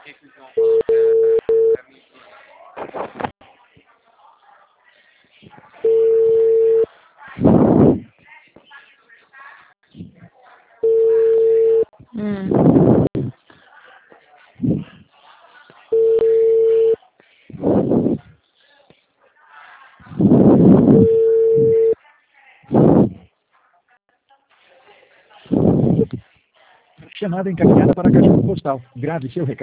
que que o João falou pra mim? Chamada encaminhada para a caixa postal. Grave seu recado.